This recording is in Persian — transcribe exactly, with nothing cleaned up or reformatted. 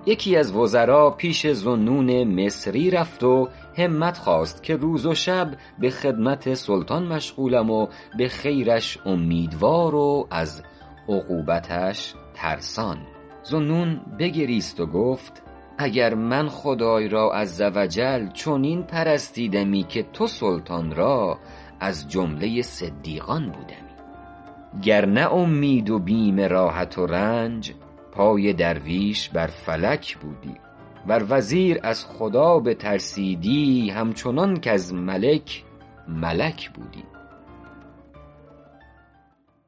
یکی از وزرا پیش ذوالنون مصری رفت و همت خواست که روز و شب به خدمت سلطان مشغولم و به خیرش امیدوار و از عقوبتش ترسان. ذوالنون بگریست و گفت اگر من خدای را عز و جل چنین پرستیدمی که تو سلطان را، از جمله صدیقان بودمی. گر نه امید و بیم راحت و رنج، پای درویش بر فلک بودی. ور وزیر از خدا بترسیدی، همچنان کز ملک ملک بودی.